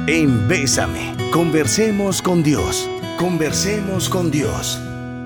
en Bésame, conversemos con Dios. Conversemos con Dios.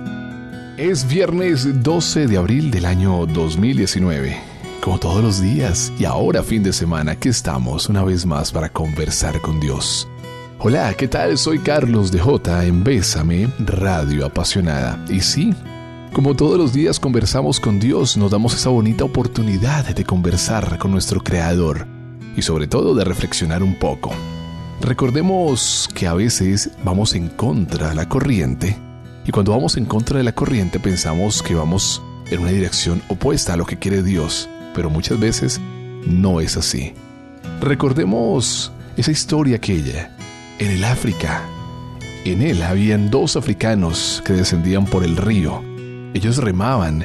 Es viernes 12 de abril del año 2019. Como todos los días y ahora fin de semana, aquí estamos una vez más para conversar con Dios. Hola, ¿qué tal? Soy Carlos de J en Bésame, Radio Apasionada. Y sí, como todos los días conversamos con Dios, nos damos esa bonita oportunidad de conversar con nuestro Creador y sobre todo de reflexionar un poco. Recordemos que a veces vamos en contra de la corriente y cuando vamos en contra de la corriente pensamos que vamos en una dirección opuesta a lo que quiere Dios, pero muchas veces no es así. Recordemos esa historia aquella en el África. En él habían dos africanos que descendían por el río. Ellos remaban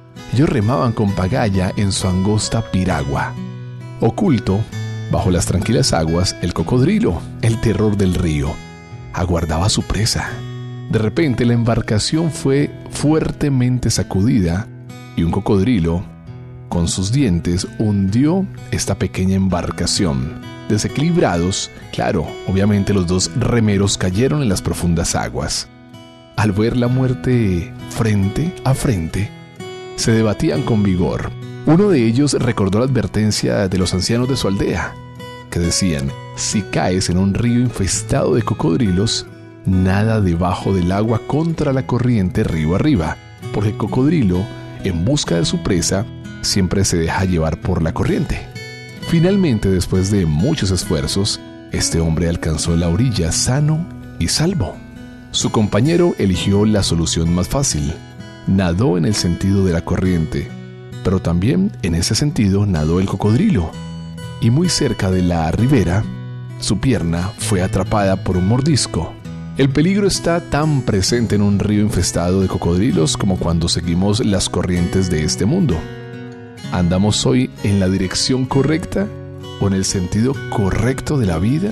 con pagaya en su angosta piragua. Oculto bajo las tranquilas aguas, el cocodrilo, el terror del río, aguardaba a su presa. De repente la embarcación fue fuertemente sacudida y un cocodrilo, con sus dientes, hundió esta pequeña embarcación. Desequilibrados, claro, obviamente los dos remeros cayeron en las profundas aguas. Al ver la muerte frente a frente, se debatían con vigor. Uno de ellos recordó la advertencia de los ancianos de su aldea, que decían: si caes en un río infestado de cocodrilos, nada debajo del agua contra la corriente río arriba, porque el cocodrilo, en busca de su presa, siempre se deja llevar por la corriente. Finalmente, después de muchos esfuerzos, este hombre alcanzó la orilla sano y salvo. Su compañero eligió la solución más fácil. Nadó en el sentido de la corriente, pero también en ese sentido nadó el cocodrilo. Y muy cerca de la ribera, su pierna fue atrapada por un mordisco. El peligro está tan presente en un río infestado de cocodrilos como cuando seguimos las corrientes de este mundo. ¿Andamos hoy en la dirección correcta o en el sentido correcto de la vida?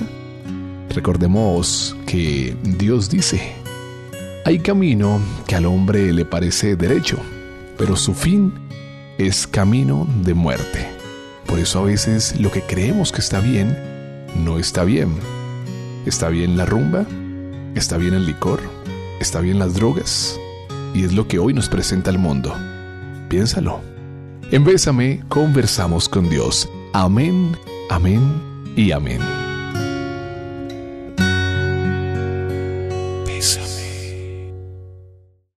Recordemos que Dios dice: hay camino que al hombre le parece derecho, pero su fin es camino de muerte. Por eso a veces lo que creemos que está bien, no está bien. ¿Está bien la rumba? ¿Está bien el licor? ¿Está bien las drogas? Y es lo que hoy nos presenta el mundo. Piénsalo. En Bésame, conversamos con Dios. Amén, amén y amén.